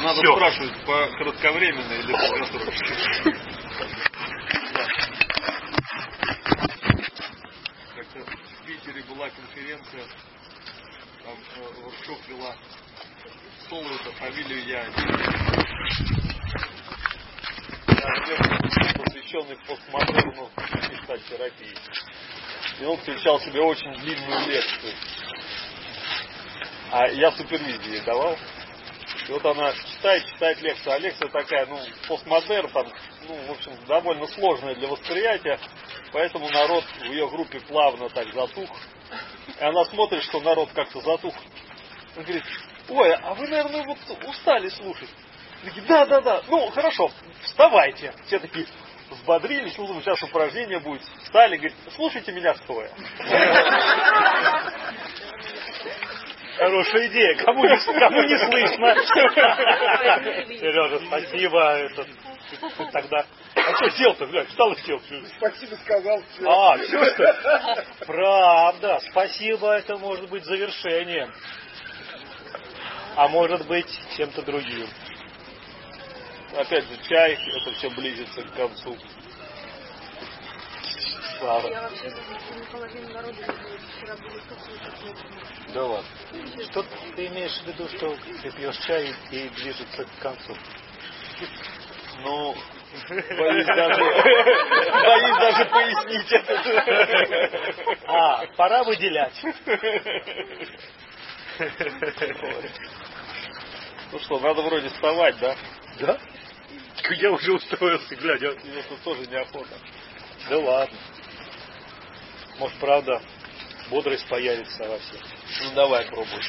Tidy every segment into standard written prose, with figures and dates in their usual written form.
надо Все. спрашивать, по кратковременно или по краткосрочно. Как-то в Питере была конференция, там воркшоп вела Соловьева, фамилию я посвященный постмодерну и терапии. И он включал в себя очень длинную лекцию. А я супервизии давал. И вот она читает лекцию. А лекция такая, постмодерн, там, в общем, довольно сложная для восприятия. Поэтому народ в ее группе плавно так затух. И она смотрит, что народ как-то затух. Он говорит: ой, а вы, наверное, вот устали слушать. Такие: да. Хорошо, вставайте. Все такие взбодрились, сейчас упражнение будет. Встали, говорит: слушайте меня стоя. Хорошая идея. Кому не слышно? Сережа, спасибо. Ты тогда... А что сел-то, блядь? Встал и сел. Спасибо сказал. Все что? Правда. Спасибо, это может быть завершением. А может быть чем-то другим. Опять же, чай, это все близится к концу. Я вообще не половину народу вчера были Да ладно. Что ты имеешь в виду, что ты пьешь чай и движется к концу? Боюсь даже пояснить это. Пора выделять. Ну что, надо вроде вставать, да? Да? Я уже устроился, глядя. Это тоже неохота. Да ладно. Может, правда, бодрость появится во всех. Давай пробуй.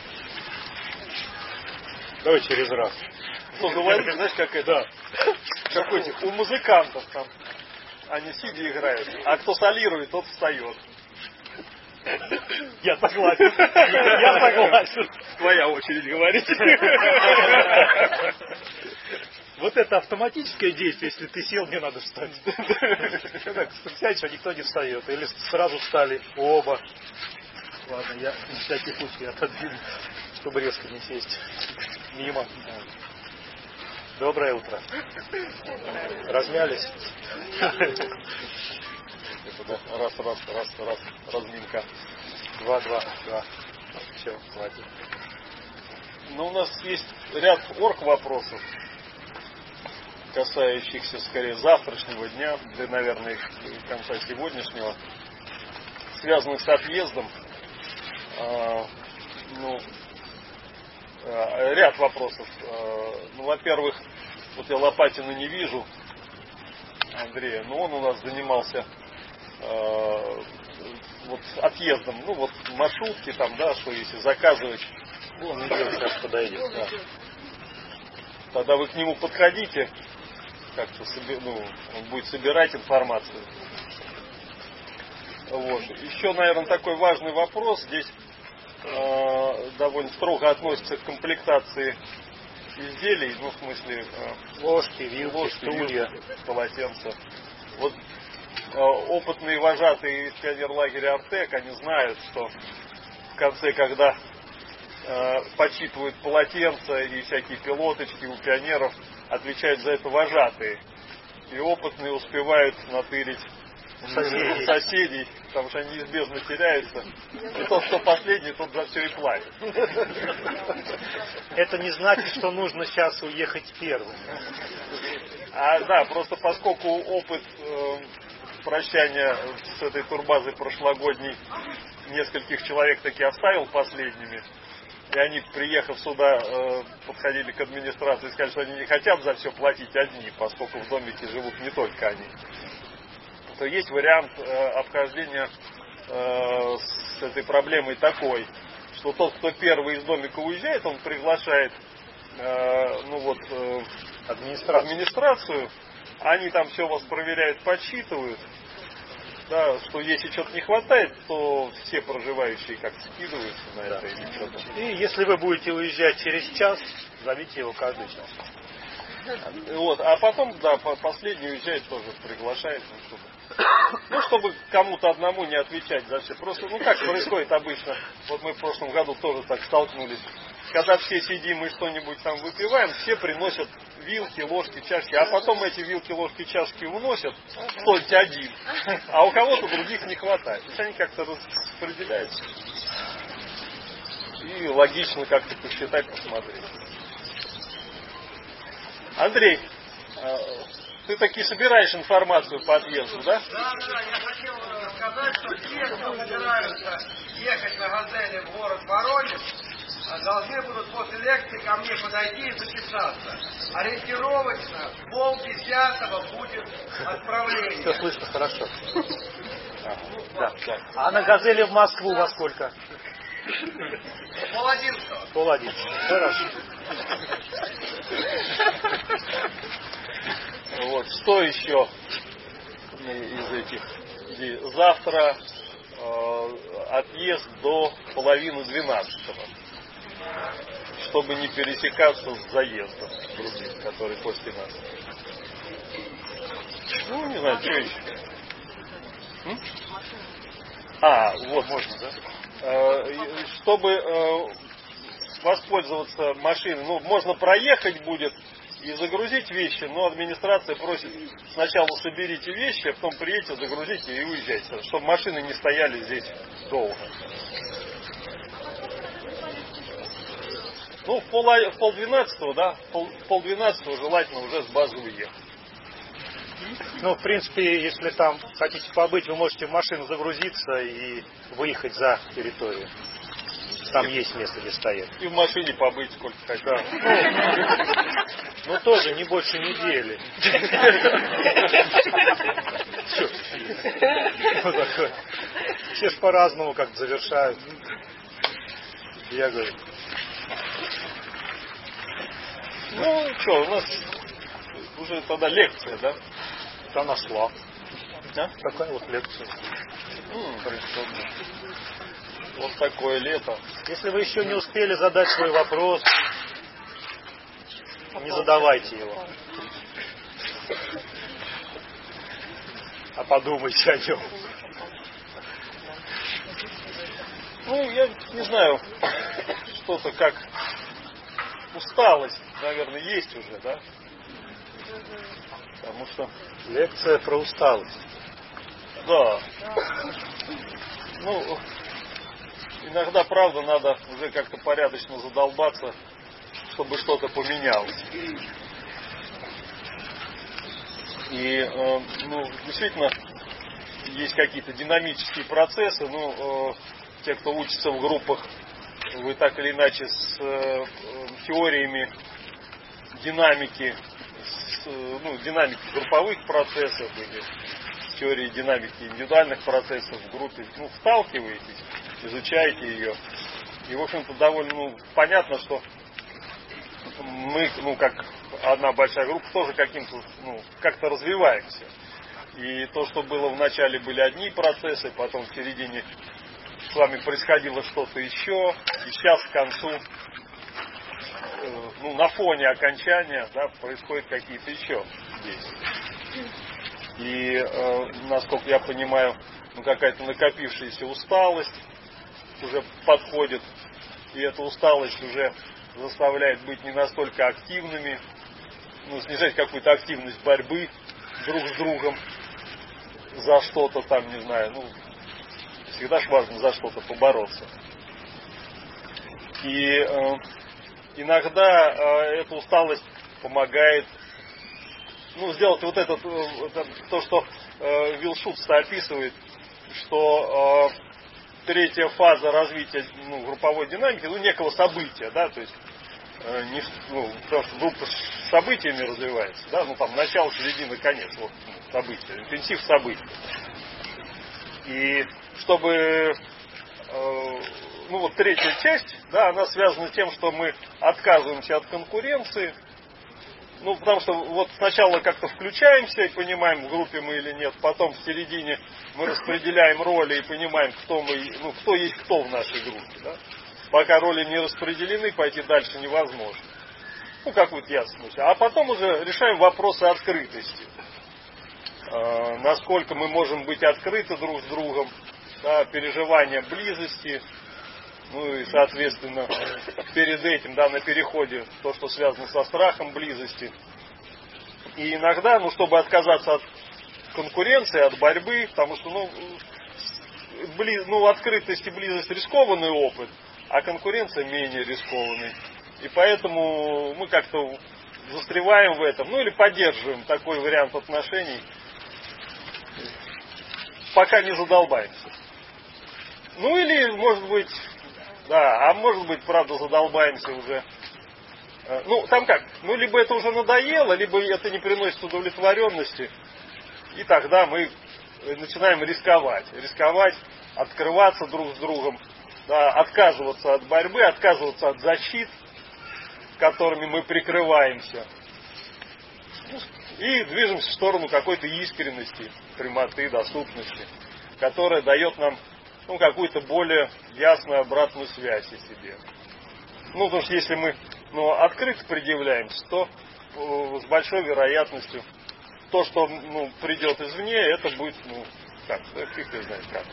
Давай через раз. Говорит, знаешь, как это? Какой-то у музыкантов там. Они сидя играют. А кто солирует, тот встает. Я согласен. Я согласен. Твоя очередь говорить. Вот это автоматическое действие, если ты сел, не надо встать. Так, сядешь, а никто не встает. Или сразу встали оба. Ладно, я на всякий случай отодвину, чтобы резко не сесть. Мимо. Доброе утро. Размялись? Раз, разминка. Два. Все, хватит. У нас есть ряд вопросов, касающихся скорее завтрашнего дня, да, наверное, и конца сегодняшнего, связанных с отъездом. Ряд вопросов. Во-первых, вот я Лопатина не вижу, Андрея, но он у нас занимался отъездом, маршрутки там, да, что если заказывать, он идет, сейчас подойдет. Да. Тогда вы к нему подходите, как-то он будет собирать информацию. Еще, наверное, такой важный вопрос. Здесь довольно строго относится к комплектации изделий, в смысле ложки, вилки, стулья, полотенца. Опытные вожатые из пионерлагеря Артек, они знают, что в конце, когда подсчитывают полотенца и всякие пилоточки у пионеров, отвечают за это вожатые. И опытные успевают натырить соседей, потому что они неизбежно теряются. И тот, кто последний, тот за все и платит. Это не значит, что нужно сейчас уехать первым. Да, просто поскольку опыт прощания с этой турбазой прошлогодней нескольких человек таки оставил последними, и они, приехав сюда, подходили к администрации и сказали, что они не хотят за все платить одни, поскольку в домике живут не только они, то есть вариант обхождения с этой проблемой такой, что тот, кто первый из домика уезжает, он приглашает администрацию, они там все вас проверяют, подсчитывают, да, что если что-то не хватает, то все проживающие как-то скидываются на это или что-то. И если вы будете уезжать через час, зовите его каждый час. А потом, последний уезжает тоже, приглашает, чтобы кому-то одному не отвечать за все. Просто, как происходит обычно, мы в прошлом году тоже так столкнулись когда все сидим и что-нибудь там выпиваем, все приносят вилки, ложки, чашки, а потом эти вилки, ложки, чашки уносят кто-нибудь один, а у кого-то других не хватает. То есть они как-то распределяются. И логично как-то посчитать, посмотреть. Андрей, ты таки собираешь информацию по отъезду, да? Да, я хотел сказать, что те, кто собираются ехать на «Газели» в город Воронеж, должны будут после лекции ко мне подойти и записаться. Ориентировочно в 9:30 будет отправление. Все слышно хорошо. Да. А на «Газели» в Москву во сколько? 10:30. 10:30. Хорошо. Вот, что еще из этих? Завтра отъезд до 11:30, чтобы не пересекаться с заездом других, который после нас. Ну, не знаю, что еще. Вот. Можно, да? Чтобы воспользоваться машиной, можно проехать будет и загрузить вещи, но администрация просит сначала соберите вещи, а потом приедете, загрузите и уезжайте, чтобы машины не стояли здесь долго. В 11:30, да, в 11:30 желательно уже с базы уехать. В принципе, если там хотите побыть, вы можете в машину загрузиться и выехать за территорию. Там есть место, где стоять. И в машине побыть сколько хотите. Тоже не больше недели. Все ж по-разному как завершают. Я говорю. У нас уже тогда лекция, да? Та нашла. А? Такая вот лекция. Прискорбно. Вот такое лето. Если вы еще не успели задать свой вопрос, не задавайте его. А подумайте о нем. Я не знаю, что-то как усталость, наверное, есть уже, да? Потому что... Лекция про усталость. Да. Иногда, правда, надо уже как-то порядочно задолбаться, чтобы что-то поменялось. И, действительно, есть какие-то динамические процессы, те, кто учится в группах, вы так или иначе с теориями динамики, динамики групповых процессов или с теорией динамики индивидуальных процессов в группе, сталкиваетесь, изучаете ее. И, в общем-то, довольно понятно, что мы, как одна большая группа, тоже как-то развиваемся. И то, что было в начале, были одни процессы, потом в середине с вами происходило что-то еще, и сейчас к концу, на фоне окончания, да, происходят какие-то еще действия. И, насколько я понимаю, какая-то накопившаяся усталость уже подходит, и эта усталость уже заставляет быть не настолько активными, снижать какую-то активность борьбы друг с другом за что-то там, не знаю, всегда ж важно за что-то побороться. И иногда эта усталость помогает сделать вот это, то, что Вилшутц описывает, что третья фаза развития групповой динамики, некого события, да, то есть потому что группа с событиями развивается, да, начало, середина, конец, события, интенсив событий. И чтобы третья часть, да, она связана с тем, что мы отказываемся от конкуренции. Потому что сначала как-то включаемся и понимаем, в группе мы или нет, потом в середине мы распределяем роли и понимаем, кто мы, кто есть кто в нашей группе, да. Пока роли не распределены, пойти дальше невозможно. Какую-то ясность. А потом уже решаем вопросы открытости. Насколько мы можем быть открыты друг с другом, да, переживания близости, Ну и, соответственно, перед этим, да, на переходе, то, что связано со страхом близости. И иногда, ну, чтобы отказаться от конкуренции, от борьбы, потому что, открытость и близость рискованный опыт, а конкуренция менее рискованный. И поэтому мы как-то застреваем в этом, ну или поддерживаем такой вариант отношений, пока не задолбаемся. Ну или, может быть, да, а может быть, правда, задолбаемся уже. Ну, там как, ну либо это уже надоело, либо это не приносит удовлетворенности, и тогда мы начинаем рисковать, открываться друг с другом, да, отказываться от борьбы, отказываться от защит, которыми мы прикрываемся, и движемся в сторону какой-то искренности, прямоты, доступности, которая дает нам какую-то более ясную обратную связь о себе. Ну, потому что если мы открыто предъявляемся, то с большой вероятностью то, что придет извне, это будет, фиг его знает как.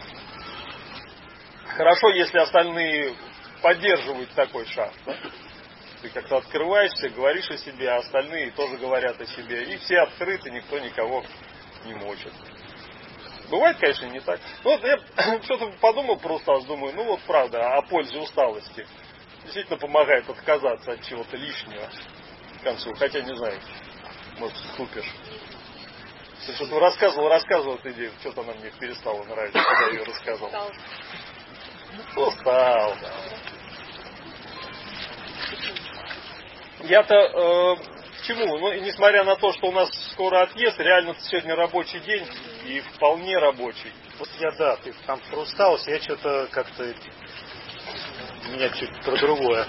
Хорошо, если остальные поддерживают такой шаг. Да? Ты как-то открываешься, говоришь о себе, а остальные тоже говорят о себе. И все открыты, никто никого не мочит. Бывает, конечно, не так. Я что-то подумал про усталость, думаю, правда, о пользе усталости. Действительно помогает отказаться от чего-то лишнего к концу. Хотя, не знаю, может, вступишь. Ты что-то рассказывал эту идею, что-то она мне перестала нравиться, когда я ее рассказывал. Устал, да. Я-то к чему? Несмотря на то, что у нас скоро отъезд, реально сегодня рабочий день и вполне рабочий. Вот ты там про усталость, я что-то как-то меня чуть про другое.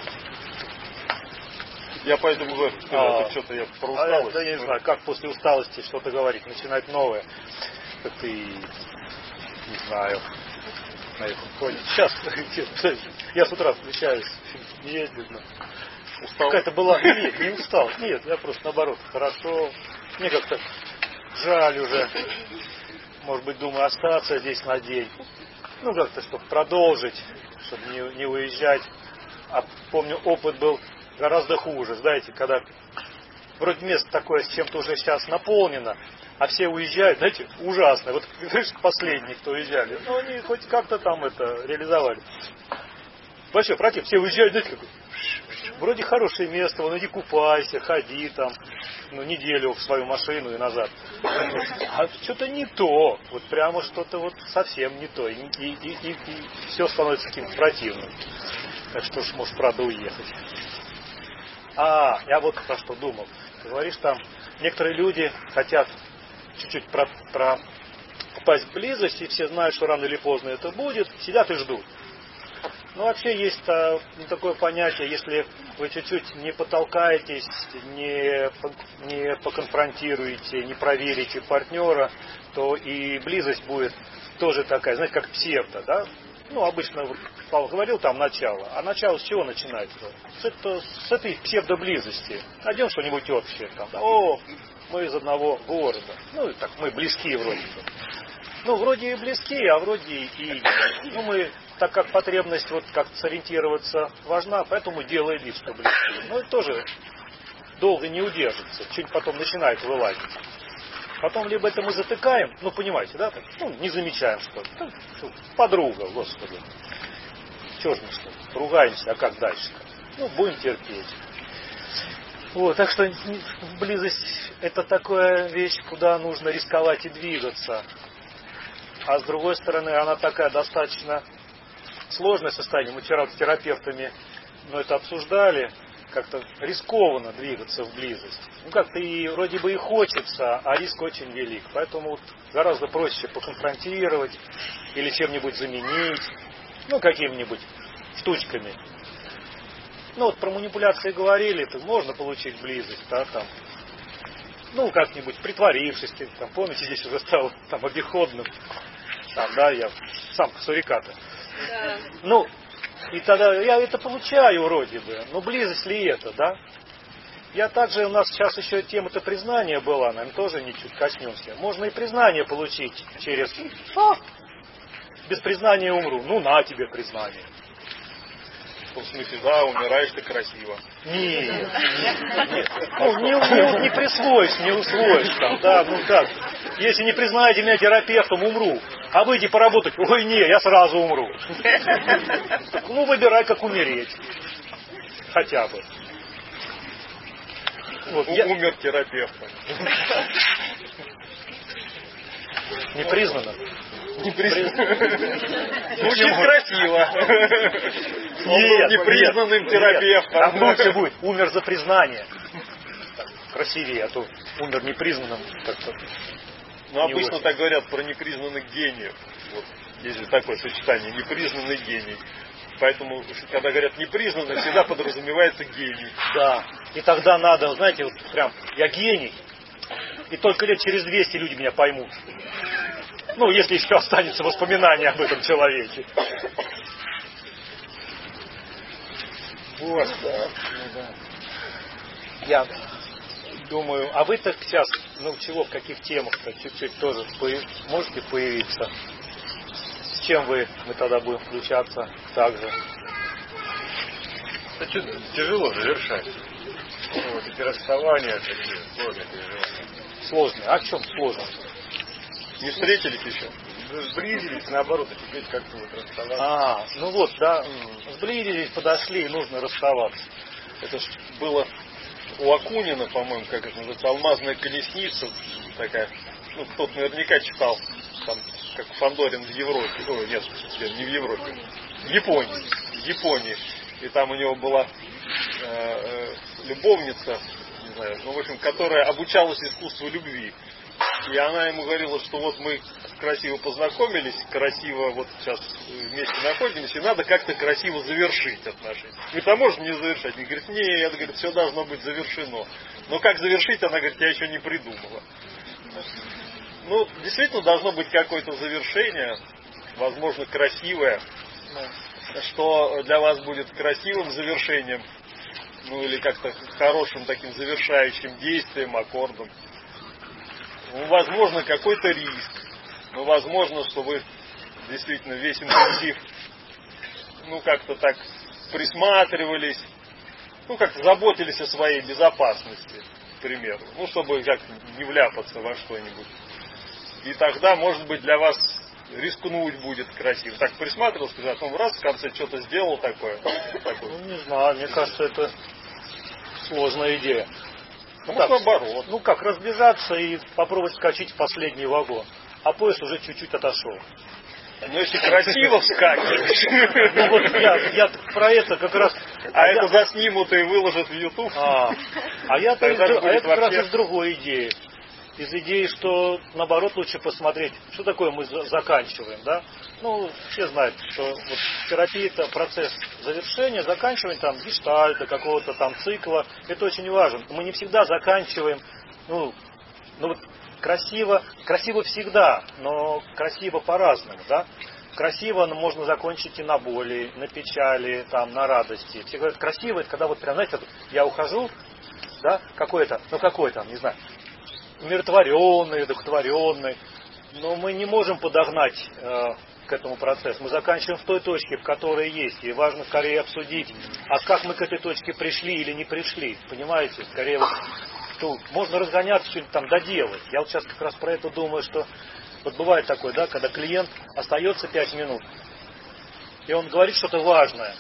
Я поэтому уже что-то я про усталость. Я не знаю, как после усталости что-то говорить, начинать новое. Как-то не знаю. На этом фоне. Сейчас, я с утра включаюсь, медленно. Устал? Какая-то была... Нет, не устал. Нет, я просто наоборот, хорошо. Мне как-то жаль уже. Может быть, думаю, остаться здесь на день. Как-то, чтобы продолжить, чтобы не уезжать. А помню, опыт был гораздо хуже. Знаете, когда вроде место такое с чем-то уже сейчас наполнено, а все уезжают, знаете, ужасно. Вот, видишь, последние, кто уезжали, они хоть как-то там это реализовали. Большой против, все уезжают, знаете, вроде хорошее место, иди купайся, ходи там, неделю в свою машину и назад. А что-то не то, вот прямо что-то вот совсем не то. И все становится каким-то противным. Так что ж, может, правда, уехать. Я вот про что думал. Ты говоришь, там некоторые люди хотят чуть-чуть попасть в близость, и все знают, что рано или поздно это будет, сидят и ждут. Вообще есть такое понятие, если вы чуть-чуть не потолкаетесь, не поконфронтируете, не проверите партнера, то и близость будет тоже такая, знаете, как псевдо, да? Обычно, вот Павел говорил, там начало. А начало с чего начинается? С этой псевдоблизости. Найдем что-нибудь общее. Там, да, мы из одного города. И так мы близки вроде бы. Вроде и близки, а вроде и нет. Мы, так как потребность вот как-то сориентироваться важна, поэтому делаем вид, что близки. Это тоже долго не удержится. Чуть потом начинает вылазить. Потом либо это мы затыкаем, понимаете, да? Не замечаем что-то. Подруга, Господи. Чего ж мы что? Ругаемся, а как дальше-то? Будем терпеть. Так что близость это такая вещь, куда нужно рисковать и двигаться. А с другой стороны, она такая достаточно сложное состояние. Мы вчера с терапевтами это обсуждали. Как-то рискованно двигаться в близость. Как-то и вроде бы и хочется, а риск очень велик. Поэтому гораздо проще поконфронтировать или чем-нибудь заменить, какими-нибудь штучками. Про манипуляции говорили, то можно получить близость, да, там. Как-нибудь притворившись, там, помните, здесь уже стало там обиходным. Там, да, я сам суриката. Да. И тогда я это получаю вроде бы. Близость ли это, да? Я также, у нас сейчас еще тема-то признания была, наверное, тоже ничуть коснемся. Можно и признание получить через... без признания умру. На тебе признание. В смысле, да, умираешь ты красиво. Нет. Ну, не присвоишь, не усвоишь там, да, ну как. Если не признаете меня терапевтом, умру. А выйди поработать, ой, не, я сразу умру. Ну, выбирай, как умереть. Хотя бы. Вот, Умер терапевтом. Не признано. Звучит красиво. Нет, непризнанным терапевтом. Там лучше будет, умер за признание. Красивее, а то умер непризнанным как-то. Но обычно так говорят про непризнанных гениев. Вот, есть же такое сочетание, непризнанный гений. Поэтому, когда говорят непризнанный, всегда подразумевается гений. Да. И тогда надо, знаете, вот прям, я гений. И только лет через 200 люди меня поймут. Ну, если еще останется воспоминание об этом человеке. Вот, да. Я думаю, а вы-то сейчас, ну, чего, в каких темах-то чуть-чуть тоже можете появиться? С чем мы тогда будем включаться также? Это тяжело завершать. Вот эти расставания такие сложные переживания. Сложные. А в чем сложно? Не встретились еще? Сблизились, наоборот, а теперь как-то вот расставаться. Ну вот, да, сблизились, подошли, и нужно расставаться. Это ж было у Акунина, по-моему, как это называется, алмазная колесница такая. Ну, кто-то наверняка читал, там, как Фандорин в Европе. Ой, нет, не в Европе. В Японии. И там у него была любовница, не знаю, ну, в общем, которая обучалась искусству любви. И она ему говорила, что вот мы красиво познакомились, красиво вот сейчас вместе находимся, и надо как-то красиво завершить отношения. Говорит, а можно не завершать? Он говорит, нет, говорит, все должно быть завершено. Но как завершить, она говорит, я еще не придумала. Ну, действительно, должно быть какое-то завершение, возможно, красивое, что для вас будет красивым завершением, ну, или как-то хорошим таким завершающим действием, аккордом. Ну, возможно, какой-то риск. Ну, возможно, что вы действительно весь интенсив, ну, как-то так присматривались, ну, как-то заботились о своей безопасности, к примеру. Ну, чтобы как-то не вляпаться во что-нибудь. И тогда, может быть, для вас рискнуть будет красиво. Так присматривался, а потом раз в конце что-то сделал такое. Ну, не знаю, мне кажется, это сложная идея. Ну, наоборот. Ну как, разбежаться и попробовать вскочить в последний вагон. А поезд уже чуть-чуть отошел. Ну, если красиво вскакиваешь. Ну вот я про это как раз... это заснимут и выложат в YouTube. Я как раз из другой идеи. Из идеи, что наоборот лучше посмотреть, что такое мы заканчиваем, да? Ну, все знают, что вот терапия это процесс завершения, заканчивания там гештальта, какого-то там цикла. Это очень важно. Мы не всегда заканчиваем, ну вот красиво всегда, но красиво по-разному, да? Красиво можно закончить и на боли, на печали, там, на радости. Все говорят, красиво, это когда вот прям, знаете, я ухожу, да, какой там, не знаю, умиротворенный, удовлетворенный. Но мы не можем подогнать к этому процессу. Мы заканчиваем в той точке, в которой есть. И важно скорее обсудить, а как мы к этой точке пришли или не пришли. Понимаете? Скорее вот, можно разгоняться, что-нибудь там доделать. Я вот сейчас как раз про это думаю, что вот бывает такое, да, когда клиент остается 5 минут, и он говорит что-то важное.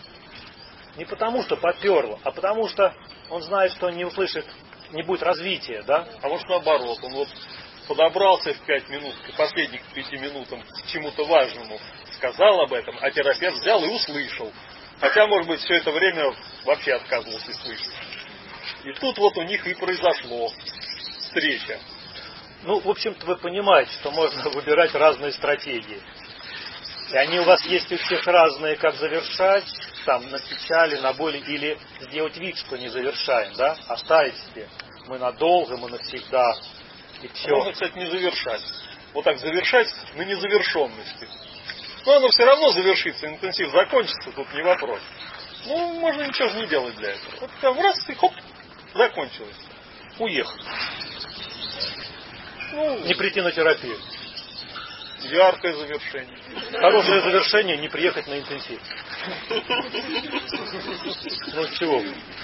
Не потому, что поперло, а потому, что он знает, что он не услышит, не будет развития, да? А может наоборот, он вот подобрался в 5 минут, к последних 5 минутам к чему-то важному, сказал об этом, а терапевт взял и услышал. Хотя, может быть, все это время вообще отказывался слышать. И тут вот у них и произошло встреча. Ну, в общем-то, вы понимаете, что можно выбирать разные стратегии. И они у вас есть у всех разные, как завершать, там, на печали, на боли, или сделать вид, что не завершаем, да, оставить себе. Мы надолго, мы навсегда, и все. Можно, кстати, не завершать. Вот так завершать на незавершенности. Но оно все равно завершится, интенсив закончится, тут не вопрос. Ну, можно ничего же не делать для этого. Вот там раз и хоп, закончилось. Уехать. Ну, не прийти на терапию. Яркое завершение. Хорошее завершение — не приехать на интенсив. Ну чего?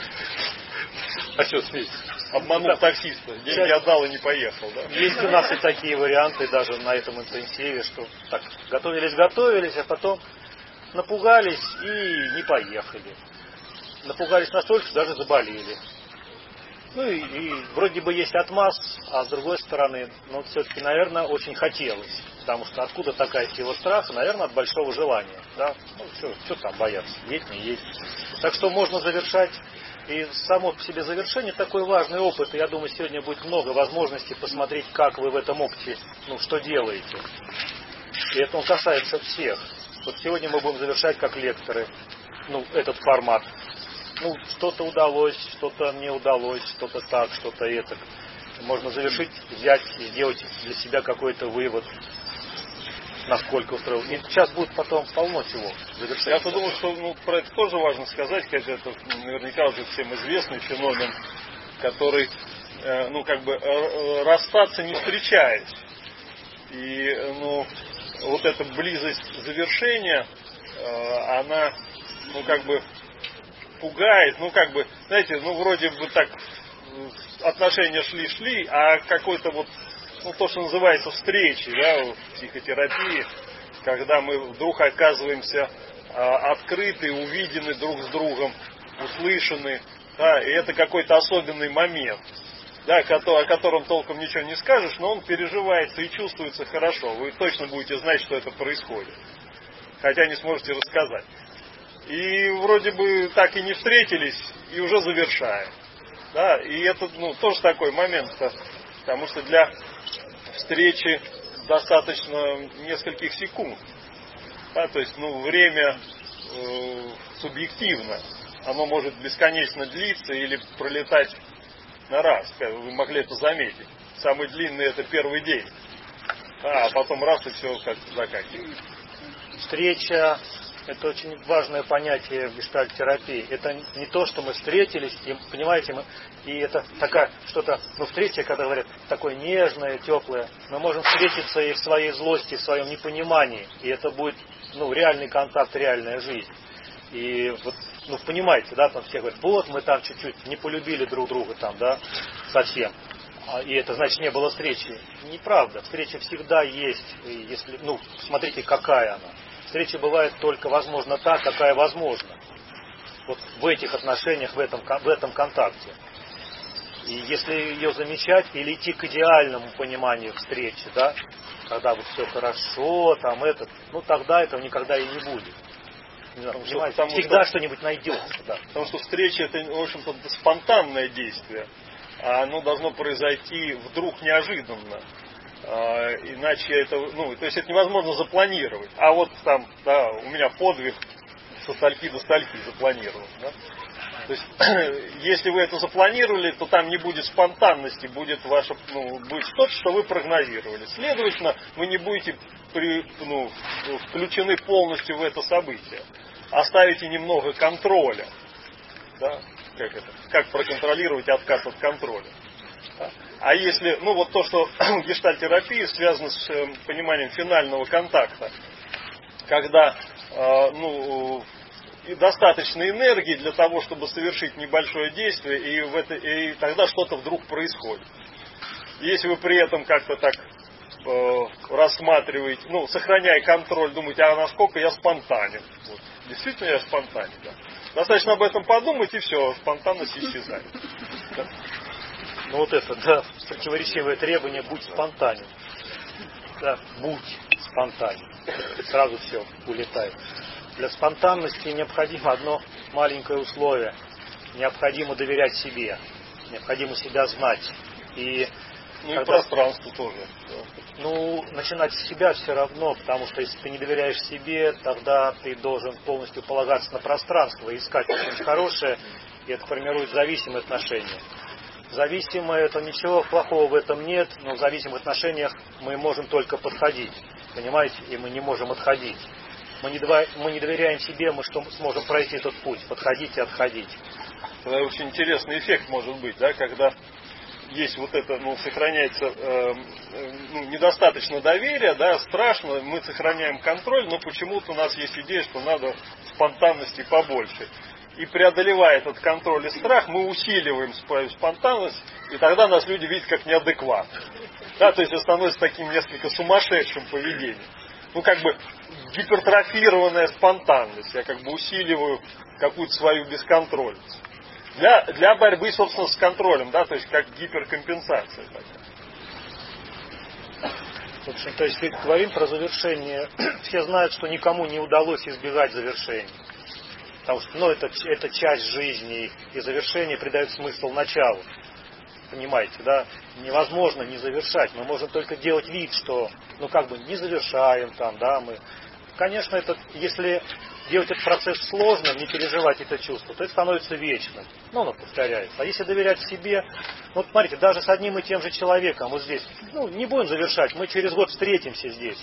А что смеетесь? Обманул таксиста. Деньги отдал и не поехал, да? Есть у нас и такие варианты даже на этом интенсиве, что так готовились, а потом напугались и не поехали. Напугались настолько, что даже заболели. Ну и вроде бы есть отмаз, а с другой стороны, ну все-таки, наверное, очень хотелось. Потому что откуда такая сила страха? Наверное, от большого желания. Да? Ну, что там бояться? Есть, не есть. Так что можно завершать. И само по себе завершение такой важный опыт. И я думаю, сегодня будет много возможностей посмотреть, как вы в этом опыте, ну, что делаете. И это он касается всех. Вот сегодня мы будем завершать как лекторы, ну, этот формат. Ну, что-то удалось, что-то не удалось, что-то так, что-то это. Можно завершить, взять и сделать для себя какой-то вывод, насколько устроил. И сейчас будет потом полно чего завершать. Я подумал, что про это тоже важно сказать, хотя это наверняка уже всем известный феномен, который, расстаться не встречаясь. И, вот эта близость завершения, она, пугает, знаете, вроде бы так отношения шли, а какой-то то, что называется встречи, да, в психотерапии, когда мы вдруг оказываемся открыты, увидены друг с другом, услышаны, да, и это какой-то особенный момент, да, о котором толком ничего не скажешь, но он переживается и чувствуется хорошо. Вы точно будете знать, что это происходит, хотя не сможете рассказать. И вроде бы так и не встретились, и уже завершаем. Да, и это тоже такой момент, потому что для встречи достаточно нескольких секунд. Да, то есть время субъективно. Оно может бесконечно длиться или пролетать на раз. Вы могли это заметить. Самый длинный — это первый день. А потом раз, и все как заканчивается. Встреча — это очень важное понятие в гештальт-терапии. Это не то, что мы встретились, и, понимаете, и это такая что-то, встреча, когда говорят, такое нежное, теплое. Мы можем встретиться и в своей злости, и в своем непонимании. И это будет, реальный контакт, реальная жизнь. И вот, понимаете, да, там все говорят, вот мы там чуть-чуть не полюбили друг друга там, да, совсем. И это значит не было встречи. Неправда. Встреча всегда есть. И если, смотрите, какая она. Встреча бывает только, возможно, та, какая возможна. Вот в этих отношениях, в этом контакте. И если ее замечать или идти к идеальному пониманию встречи, да, когда вот все хорошо, там тогда этого никогда и не будет. Всегда что-нибудь найдется. Да. Потому что встреча — это, в общем-то, спонтанное действие. А оно должно произойти вдруг неожиданно. Иначе это, то есть это невозможно запланировать. А вот там, да, у меня подвиг со стальки до стальки запланирован. Да? То есть, если вы это запланировали, то там не будет спонтанности, будет будет что-то, что вы прогнозировали. Следовательно, вы не будете включены полностью в это событие. Оставите немного контроля. Да? Как проконтролировать отказ от контроля. Да? А если, то, что в гештальт-терапии связано с пониманием финального контакта, когда, и достаточно энергии для того, чтобы совершить небольшое действие, и тогда что-то вдруг происходит. Если вы при этом как-то так рассматриваете, сохраняя контроль, думаете, а насколько я спонтанен. Вот. Действительно я спонтанен. Да? Достаточно об этом подумать, и все, спонтанность исчезает. Да? Это противоречивое требование: будь спонтанен. Да, будь спонтанен. Сразу все улетает. Для спонтанности необходимо одно маленькое условие. Необходимо доверять себе. Необходимо себя знать. И пространство тоже. Начинать с себя все равно, потому что если ты не доверяешь себе, тогда ты должен полностью полагаться на пространство и искать что-нибудь хорошее, и это формирует зависимые отношения. Зависимые — это ничего плохого в этом нет, но в зависимых отношениях мы можем только подходить, понимаете, и мы не можем отходить. Мы не доверяем себе, мы что сможем пройти этот путь, подходить и отходить. Это очень интересный эффект может быть, да, когда есть вот это, сохраняется недостаточно доверия, да, страшно, мы сохраняем контроль, но почему-то у нас есть идея, что надо спонтанности побольше. И преодолевая этот контроль и страх, мы усиливаем свою спонтанность, и тогда нас люди видят как неадекватно. Да, то есть становится таким несколько сумасшедшим поведением. Гипертрофированная спонтанность. Я усиливаю какую-то свою бесконтрольность. Для борьбы, собственно, с контролем, да, то есть как гиперкомпенсация. В общем, то есть говорим про завершение. Все знают, что никому не удалось избежать завершения. Потому что это часть жизни, и завершение придает смысл началу. Понимаете, да? Невозможно не завершать. Мы можем только делать вид, что не завершаем там, да, мы. Конечно, если делать этот процесс сложным, не переживать это чувство, то это становится вечным. Оно повторяется. А если доверять себе, смотрите, даже с одним и тем же человеком, вот здесь, не будем завершать, мы через год встретимся здесь.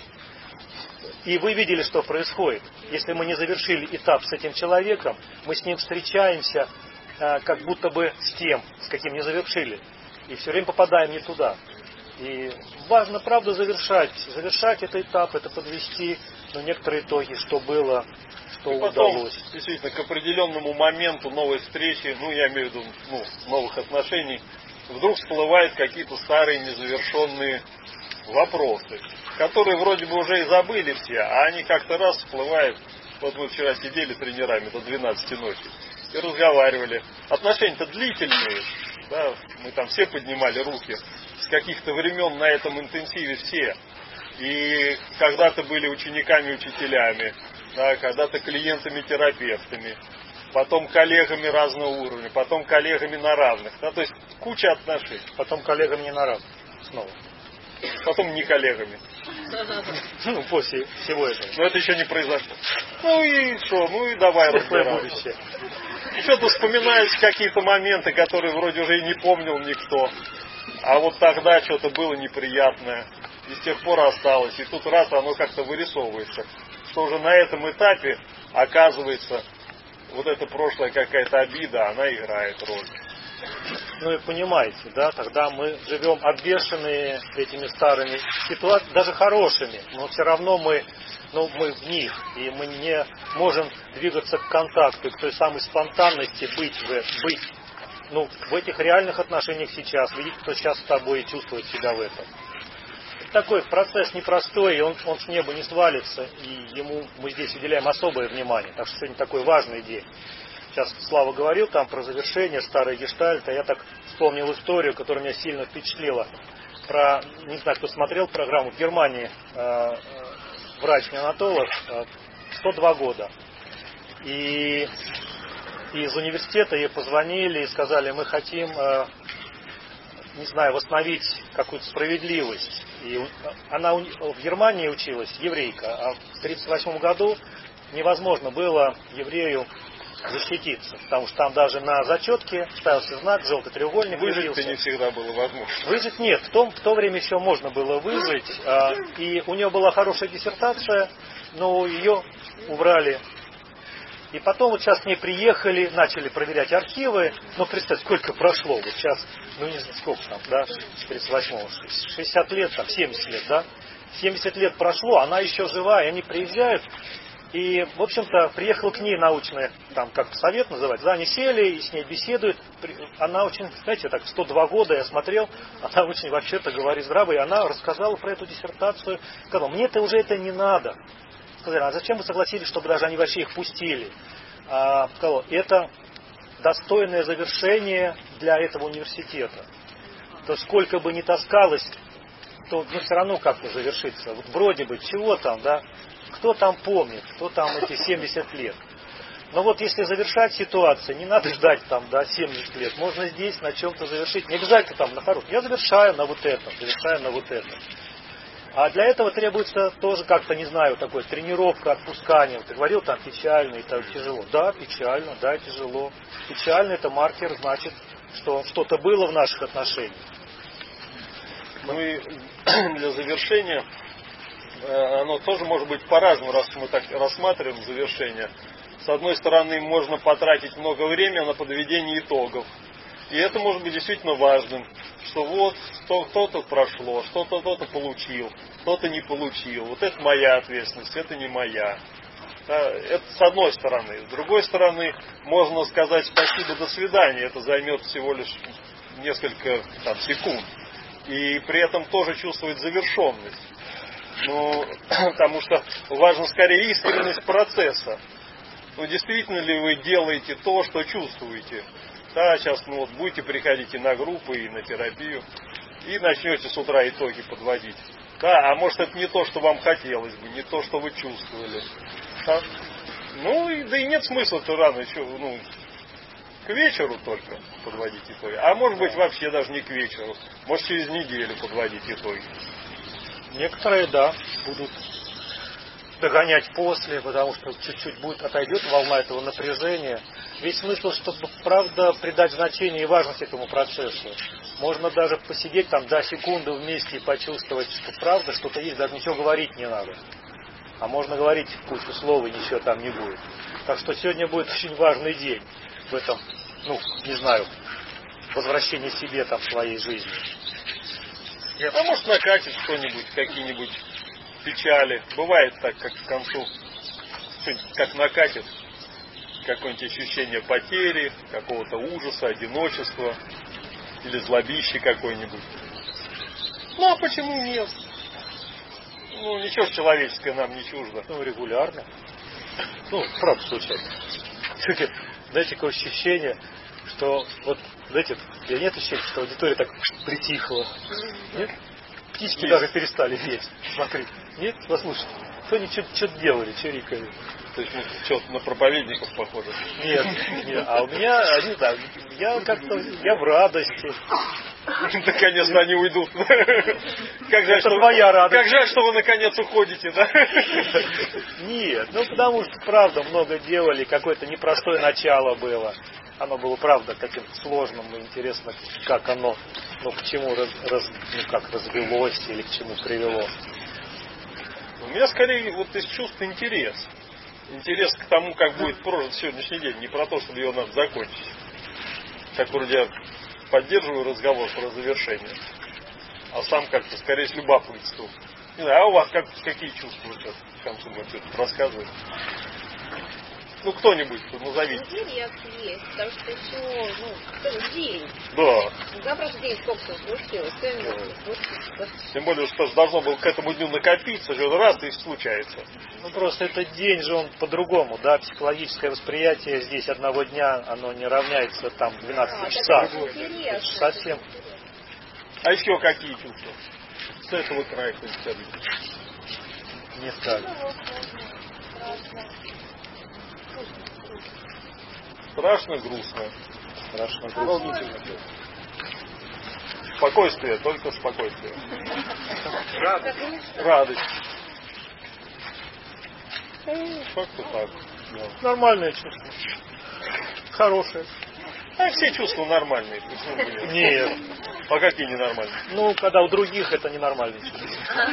И вы видели, что происходит. Если мы не завершили этап с этим человеком, мы с ним встречаемся, как будто бы с тем, с каким не завершили. И все время попадаем не туда. И важно, правда, завершать. Завершать этот этап, это подвести некоторые итоги, что было, что удалось. Действительно, к определенному моменту новой встречи, я имею в виду новых отношений, вдруг всплывают какие-то старые незавершенные вопросы, которые вроде бы уже и забыли все, а они как-то раз всплывают. Вот мы вчера сидели тренерами до 12 ночи и разговаривали. Отношения-то длительные, да, мы там все поднимали руки, с каких-то времен на этом интенсиве все. И когда-то были учениками-учителями, да, когда-то клиентами-терапевтами, потом коллегами разного уровня, потом коллегами на равных. Да, то есть куча отношений. Потом коллегами не на равных. Снова. Потом не коллегами. После всего этого. Но это еще не произошло. И давай разбираться. Что-то вспоминаются какие-то моменты, которые вроде уже и не помнил никто. А вот тогда что-то было неприятное. И с тех пор осталось. И тут раз оно как-то вырисовывается. Что уже на этом этапе, оказывается, вот эта прошлая какая-то обида, она играет роль. И понимаете, да, тогда мы живем обвешанные этими старыми ситуациями, даже хорошими, но все равно мы в них, и мы не можем двигаться к контакту, к той самой спонтанности, быть в этих реальных отношениях сейчас, видеть, кто сейчас с тобой и чувствует себя в этом. Это такой процесс непростой, и он с неба не свалится, и ему мы здесь уделяем особое внимание, так что сегодня такой важный день. Сейчас Слава говорил там про завершение, старый гештальт, а я так вспомнил историю, которая меня сильно впечатлила. Не знаю, кто смотрел программу, в Германии врач-неонатолог, 102 года. И из университета ей позвонили и сказали, мы хотим, восстановить какую-то справедливость. И она в Германии училась, еврейка, а в 1938 году невозможно было еврею защититься, потому что там даже на зачетке ставился знак, желтый треугольник. Выжить-то не всегда было возможно. Выжить нет. В то время еще можно было выжить. И у нее была хорошая диссертация, но ее убрали. И потом сейчас к ней приехали, начали проверять архивы. Но представьте, сколько прошло. Вот сейчас, не знаю, сколько там, да, 48-го, 60 лет, там, 70 лет, да. 70 лет прошло, она еще жива, и они приезжают. И, в общем-то, приехал к ней научный, совет называется, да, они сели и с ней беседуют. Она очень, так 102 года я смотрел, она очень вообще-то говорит здраво, и она рассказала про эту диссертацию. Сказала, мне-то уже это не надо. Сказали, а зачем вы согласились, чтобы даже они вообще их пустили? Сказала, это достойное завершение для этого университета. То сколько бы ни таскалось, то все равно как-то завершится. Вот вроде бы, чего там, да? Кто там помнит, кто там эти 70 лет. Но вот если завершать ситуацию, не надо ждать 70 лет. Можно здесь на чем-то завершить. Не обязательно на хорошем. Я завершаю на вот этом, завершаю на вот этом. А для этого требуется тоже как-то, такой тренировка, отпускание. Ты говорил, печально и так тяжело. Да, печально, да, тяжело. Печально — это маркер, значит, что что-то было в наших отношениях. И для завершения оно тоже может быть по-разному, раз мы так рассматриваем завершение. С одной стороны, можно потратить много времени на подведение итогов. И это может быть действительно важным, что вот кто-то прошло, кто-то получил, кто-то не получил. Вот это моя ответственность, это не моя. Это с одной стороны. С другой стороны, можно сказать спасибо, до свидания. Это займет всего лишь несколько секунд. И при этом тоже чувствовать завершенность. Потому что важно скорее искренность процесса. Действительно ли вы делаете то, что чувствуете? Да, сейчас будете приходить и на группы, и на терапию, и начнете с утра итоги подводить. Да, а может это не то, что вам хотелось бы, не то, что вы чувствовали. Да? Да и нет смысла-то рано еще, к вечеру только подводить итоги. А может быть вообще даже не к вечеру, может через неделю подводить итоги. Некоторые, да, будут догонять после, потому что чуть-чуть отойдет волна этого напряжения. Весь смысл, чтобы, правда, придать значение и важность этому процессу. Можно даже посидеть секунду вместе и почувствовать, что правда что-то есть, даже ничего говорить не надо. А можно говорить кучу слов, и ничего там не будет. Так что сегодня будет очень важный день в этом, возвращении себе своей жизни. А может накатит что-нибудь, какие-нибудь печали. Бывает так, как к концу, как накатит какое-нибудь ощущение потери, какого-то ужаса, одиночества или злобища какой-нибудь. А почему нет? Ничего человеческое нам не чуждо. Регулярно. Правда случается. Знаете, такое ощущение, что нет ощущения, что аудитория так притихла. Нет? Птички даже перестали петь. Смотри. Нет? Послушайте. Кто-нибудь что-то делали, чирикали. То есть мы что-то на проповедников похожи? Нет. А у меня, я в радости. Наконец-то они уйдут. Как жаль, твоя радость. Как жаль, что вы наконец уходите, да? Нет, потому что, правда, много делали, какое-то непростое начало было. Оно было, правда, каким-то сложным и интересно, как оно, к чему развелось или к чему привело. У меня скорее из чувств интерес. Интерес к тому, как будет прожит сегодняшний день. Не про то, чтобы его надо закончить. Так вроде я поддерживаю разговор про завершение. А сам как-то скорее с любопытством. Не знаю, а у вас какие чувства сейчас к концу будете рассказывать? Кто-нибудь назовите. Интерес есть, потому что еще, целый день. Да. За прошлый день сколько случилось? Тем более, что должно было к этому дню накопиться, что раз и случается. Просто этот день же он по-другому, да, психологическое восприятие здесь одного дня, оно не равняется 12 часам. Совсем. А еще какие чувства? С этого края кто-нибудь? Не скажу. Страшно, грустно. Страшно, грустно. Спокойствие, только спокойствие. Радость. Как-то так. Да. Нормальное чувство. Хорошее. Все чувства нормальные. Нет. А какие ненормальные? Когда у других это ненормальные чувства.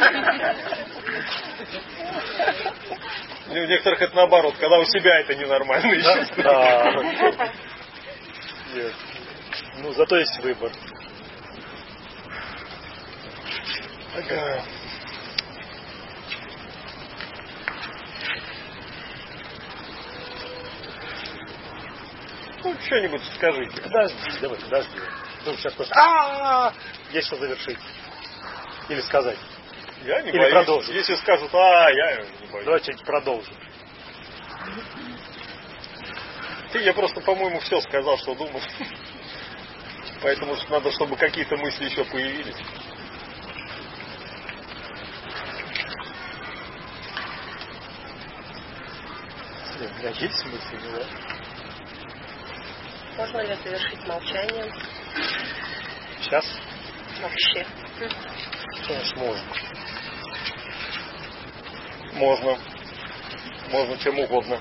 У некоторых это наоборот, когда у себя это ненормальные чувства. Да. Нет. Зато есть выбор. Ага. Что-нибудь скажите. Подожди. Сейчас просто. Есть что завершить. Или сказать. Я не Или боюсь. продолжить. Если скажут, я не боюсь. Давайте что-нибудь продолжим. Я просто, по-моему, все сказал, что думал. Поэтому надо, чтобы какие-то мысли еще появились. У меня есть мысли, да? Можно ли завершить молчанием? Сейчас? Вообще. Конечно, можно. Можно чем угодно.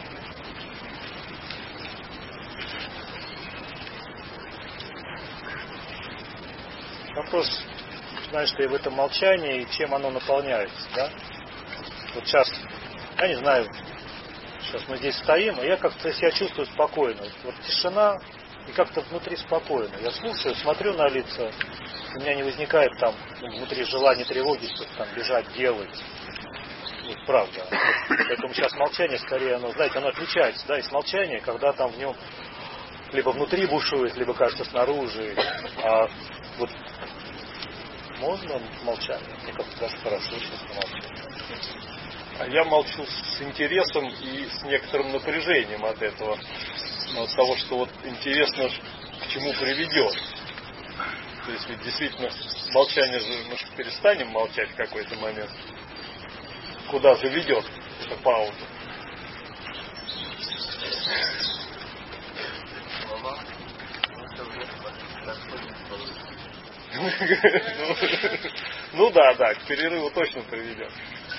Вопрос, знаешь, что и в этом молчании, и чем оно наполняется, да? Сейчас, я не знаю, сейчас мы здесь стоим, и я как-то себя чувствую спокойно. Тишина, и как-то внутри спокойно. Я слушаю, смотрю на лица, у меня не возникает там внутри желания, тревоги, что-то там бежать, делать. Вот правда. Поэтому сейчас молчание скорее, оно, знаете, оно отличается, да, есть молчание, когда там в нем либо внутри бушует, либо кажется снаружи. А вот можно молчание? Мне как-то даже хорошо сейчас молчать. А я молчу с интересом и с некоторым напряжением от этого. От того, что вот интересно, к чему приведет. То есть ведь действительно молчание же, мы же перестанем молчать в какой-то момент. Куда заведет эта пауза? Ну да, к перерыву точно приведет.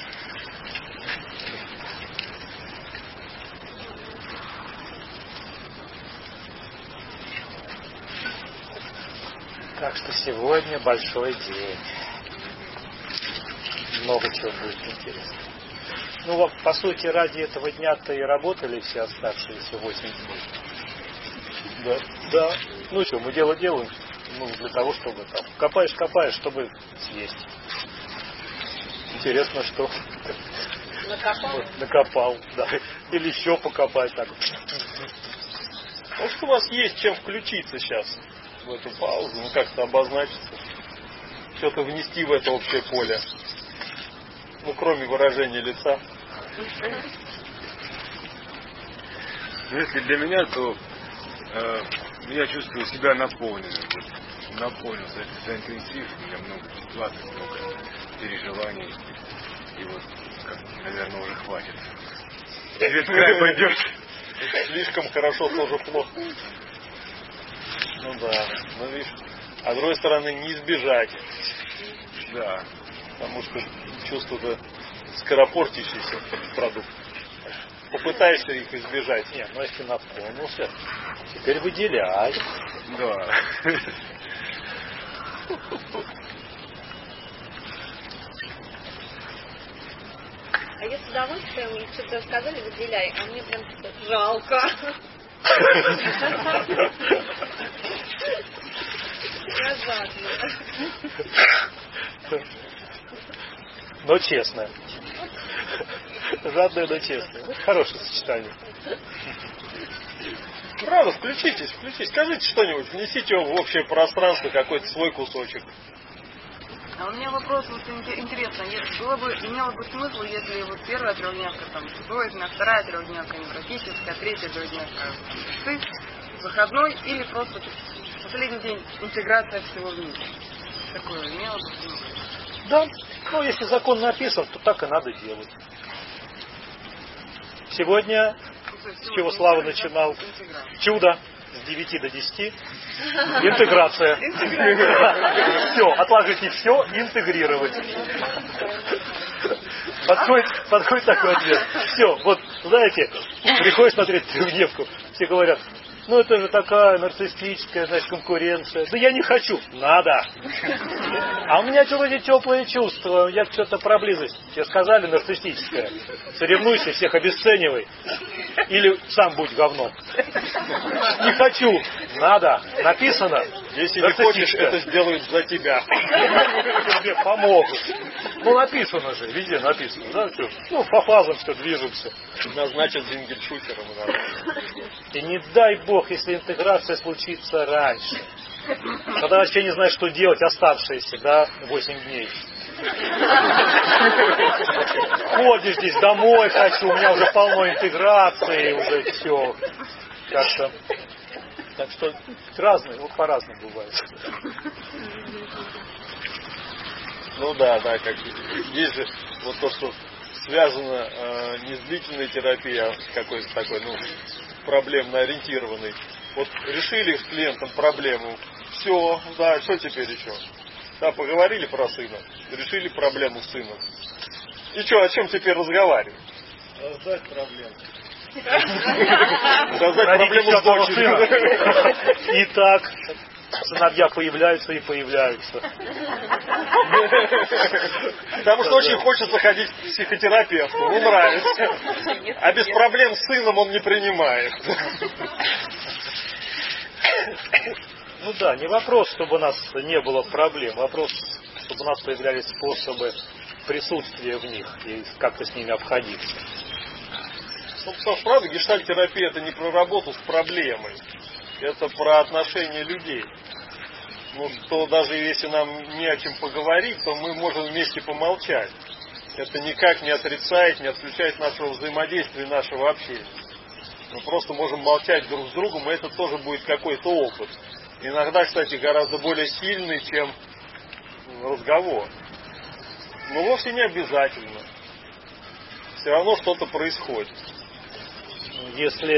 Так что сегодня большой день. Много чего будет интересно. Ну, вот, по сути, ради этого дня-то и работали все оставшиеся 8 дней. Да. Ну что, мы дело делаем. Ну, для того, чтобы там копаешь, чтобы съесть. Интересно, что накопал, да. Или еще покопать так. Может, у вас есть чем включиться сейчас в эту паузу, ну как-то обозначиться, что-то внести в это общее поле, ну кроме выражения лица. Ну, если для меня, то я чувствую себя наполненным. Наполнился за интенсив, у меня много ситуаций, много переживаний. И вот, наверное, уже хватит. Весь край пойдет. Слишком хорошо тоже плохо. Ну да, ну видишь. А с другой стороны, не избежать. Да. Потому что чувство-то скоропортящийся продукт. Попытаешься их избежать. Нет, ну если наполнился, теперь выделяй. Да. А я с удовольствием что-то сказали, выделяй, а мне прям жалко. Я жадная. Но честная. Жадная, но честная. Хорошее сочетание. Правда, включитесь. Скажите что-нибудь, внесите его в общее пространство, какой-то свой кусочек. А у меня вопрос вот интересно, имело бы смысл, если вот первая трехдневка там двоечная, вторая трехдневка невротическая, третья трехдневка выходной, или просто последний день интеграция всего вместе. Такое имело бы смысл? Да, ну если закон написан, то так и надо делать. Сегодня, с чего Слава начинал? Чудо. С 9 до 10. Интеграция. Все, отложить не все, интегрировать. Подходит такой ответ. Все, вот, знаете, приходишь смотреть трехдневку, все говорят, ну это же такая нарциссическая, значит, конкуренция. Да я не хочу. Надо. А у меня вроде теплые чувства. Я что-то про близость. Тебе сказали нарциссическая. Соревнуйся, всех обесценивай. Или сам будь говном. Не хочу. Надо. Написано. Если не хочешь, это сделают за тебя. Тебе помогут. Ну написано же. Везде написано. Да? Ну по фазам все движемся. Назначат зингельшутером. И не дай бог, если интеграция случится раньше. Когда вообще не знаешь, что делать оставшиеся, да, 8 дней. Ходишь здесь, домой хочу, у меня уже полно интеграции, уже все. Так что разные, вот по-разному бывает. Ну да, как есть же вот то, что связано не с длительной терапией, а с какой-то такой, проблемно ориентированной. Вот решили с клиентом проблему. Все, да, что теперь еще? Да, поговорили про сына, решили проблему с сыном. И что, о чем теперь разговаривать? Создать проблему. Создать проблему с дочерью. Итак, сыновья появляются и появляются. Потому что очень хочется ходить к психотерапевту. Ему нравится. А без проблем с сыном он не принимает. Ну да, не вопрос, чтобы у нас не было проблем, вопрос, чтобы у нас появлялись способы присутствия в них и как-то с ними обходиться. Ну, потому что, правда, гештальт-терапия — это не про работу с проблемой, это про отношения людей. Ну, что даже если нам не о чем поговорить, то мы можем вместе помолчать. Это никак не отрицает, не отключает нашего взаимодействия и нашего общения. Мы просто можем молчать друг с другом, и это тоже будет какой-то опыт. Иногда, кстати, гораздо более сильный, чем разговор. Но вовсе не обязательно. Все равно что-то происходит. Если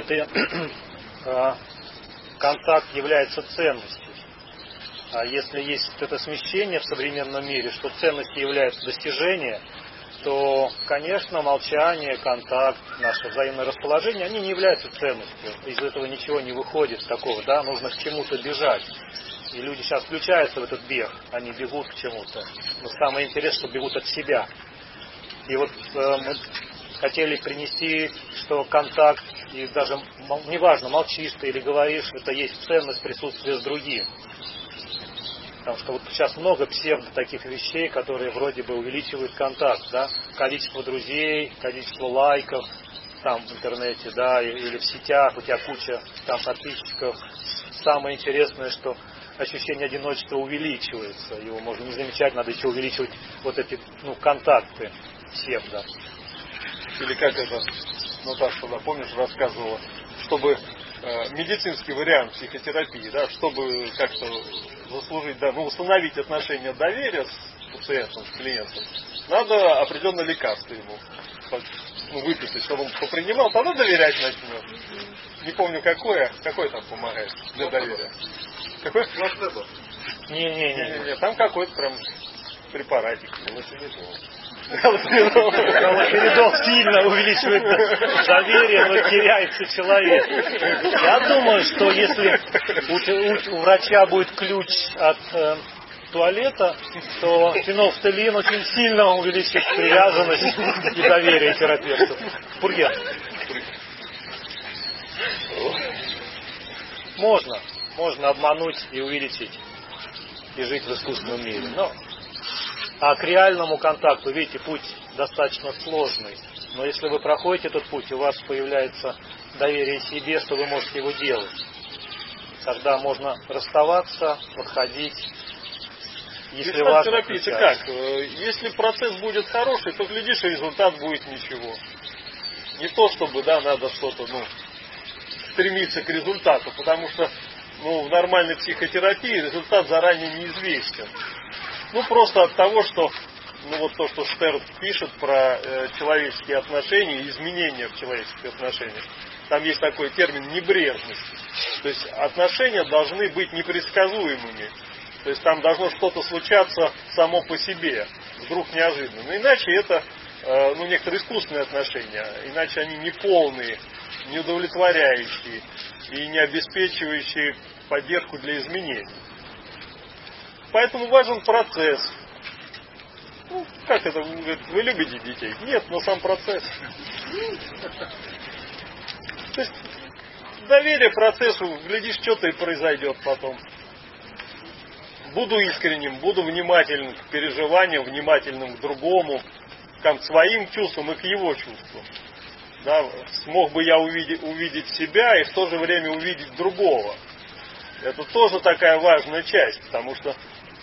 это контакт является ценностью, а если есть это смещение в современном мире, что ценностью является достижение, то, конечно, молчание, контакт, наше взаимное расположение, они не являются ценностью. Из этого ничего не выходит такого, да, нужно к чему-то бежать. И люди сейчас включаются в этот бег, они бегут к чему-то. Но самое интересное, что бегут от себя. И вот мы хотели принести, что контакт, и даже неважно, молчишь ты или говоришь, это есть ценность присутствия с другим. Потому что вот сейчас много псевдо таких вещей, которые вроде бы увеличивают контакт, да, количество друзей, количество лайков там в интернете, да, или в сетях, у тебя куча там подписчиков. Самое интересное, что ощущение одиночества увеличивается, его можно не замечать, надо еще увеличивать вот эти, контакты псевдо. Или как это, Наташа, да, помнишь, рассказывала, чтобы медицинский вариант психотерапии, да, чтобы как-то заслужить, да, восстановить отношения доверия с пациентом, с клиентом, надо определенное лекарство ему выписать, чтобы он попринимал, тогда доверять начнет. Не помню какое там помогает для доверия. Какой? Плацебо. Не, там какой-то прям препаратик. Галоперидол сильно увеличивает доверие, но теряется человек. Я думаю, что если у врача будет ключ от туалета, то фенолфталин очень сильно увеличит привязанность и доверие терапевту. Пурген. Можно обмануть и увеличить, и жить в искусственном мире. А к реальному контакту, видите, путь достаточно сложный. Но если вы проходите этот путь, у вас появляется доверие себе, что вы можете его делать. Тогда можно расставаться, подходить. Если важно, терапия-то как? Если процесс будет хороший, то, глядишь, результат будет ничего. Не то, чтобы, надо что-то, стремиться к результату, потому что, в нормальной психотерапии результат заранее неизвестен. Просто от того, что, то, что Штерн пишет про человеческие отношения, изменения в человеческих отношениях. Там есть такой термин небрежность. То есть отношения должны быть непредсказуемыми. То есть там должно что-то случаться само по себе, вдруг неожиданно. Но иначе это, некоторые искусственные отношения. Иначе они не полные, не удовлетворяющие и не обеспечивающие поддержку для изменений. Поэтому важен процесс. Как это? Вы любите детей? Нет, но сам процесс. То есть доверие процессу, глядишь, что-то и произойдет потом. Буду искренним, буду внимательным к переживаниям, внимательным к другому, к своим чувствам и к его чувствам. Да, смог бы я увидеть себя и в то же время увидеть другого. Это тоже такая важная часть, потому что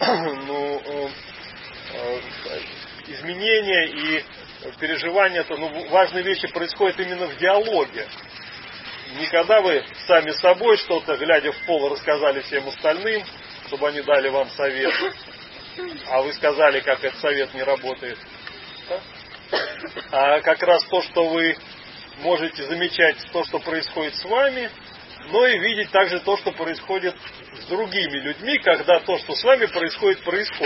изменения и переживания, важные вещи происходят именно в диалоге. Не когда вы сами с собой что-то, глядя в пол, рассказали всем остальным, чтобы они дали вам совет, а вы сказали, как этот совет не работает. А как раз то, что вы можете замечать, то, что происходит с вами, но и видеть также то, что происходит с другими людьми, когда то, что с вами происходит.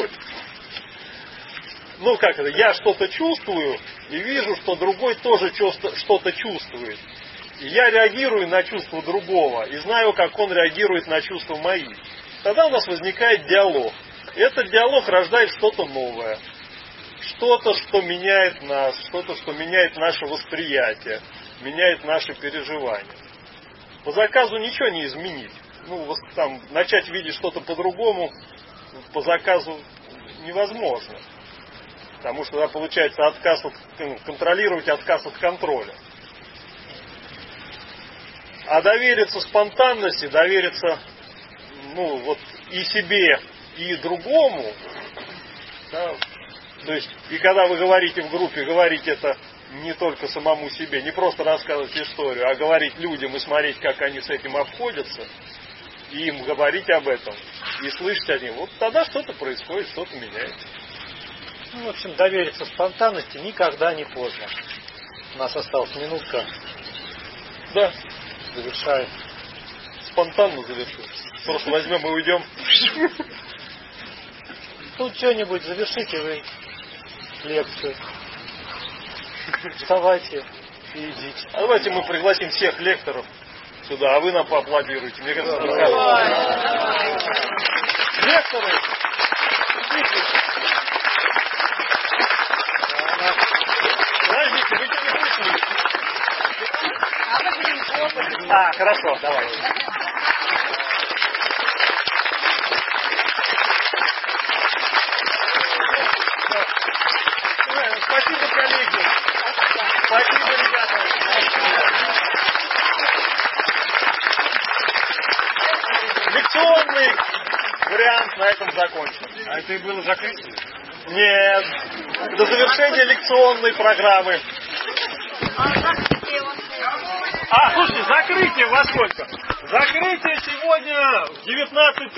Как это? Я что-то чувствую и вижу, что другой тоже что-то чувствует. И я реагирую на чувства другого и знаю, как он реагирует на чувства мои. Тогда у нас возникает диалог. И этот диалог рождает что-то новое. Что-то, что меняет нас, что-то, что меняет наше восприятие, меняет наши переживания. По заказу ничего не изменить. там, начать видеть что-то по-другому, по заказу невозможно. Потому что тогда получается отказ от, контролировать отказ от контроля. А довериться спонтанности, довериться и себе, и другому, да, то есть, и когда вы говорите в группе, говорить это не только самому себе, не просто рассказывать историю, а говорить людям и смотреть, как они с этим обходятся, и им говорить об этом, и слышать о них, вот тогда что-то происходит, что-то меняется. В общем, довериться спонтанности никогда не поздно. У нас осталась минутка. Да. Завершаем. Спонтанно завершим. Просто возьмем и уйдем. Тут что-нибудь завершите вы лекцию. Вставайте и идите. А давайте мы пригласим всех лекторов сюда, а вы нам поаплодируете. Мне кажется, лекторы! Подождите, вы что не слышали? Хорошо, давай. Спасибо, коллеги. Спасибо, ребята. Лекционный вариант на этом закончен. А это и было закрытие? Нет. До завершения лекционной программы. Слушайте, закрытие во сколько? Закрытие сегодня в 19:30.